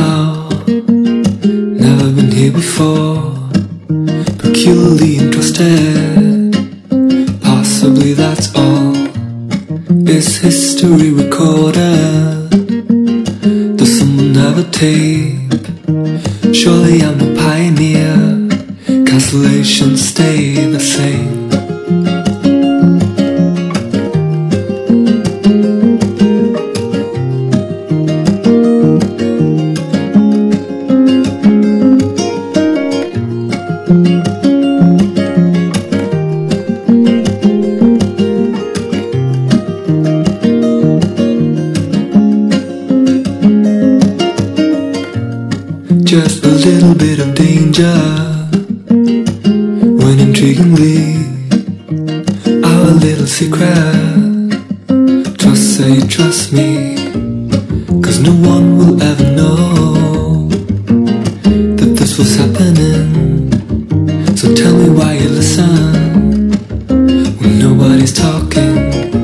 somehow. Never been here before, peculiarly interested. Possibly that's all. Is history recorded? Does someone have a tape? Surely I'm no pioneer. Cancellations stay the same. Just a little bit of danger when intriguingly our little secret. Trust, say trust me, 'cause no one will ever know that this was happening. So tell me why you listen when nobody's talking.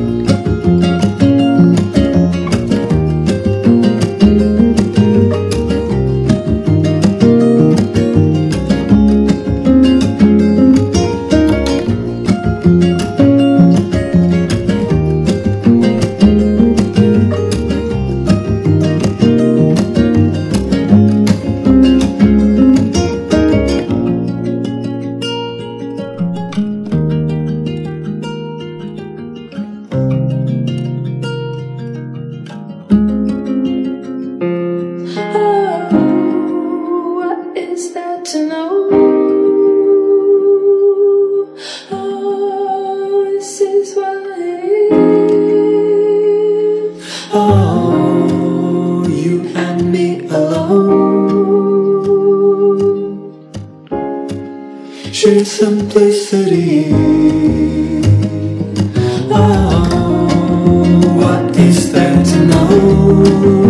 To know, oh, this is what it is. Oh, you and me alone. Sheer simplicity. Oh, what is there to know?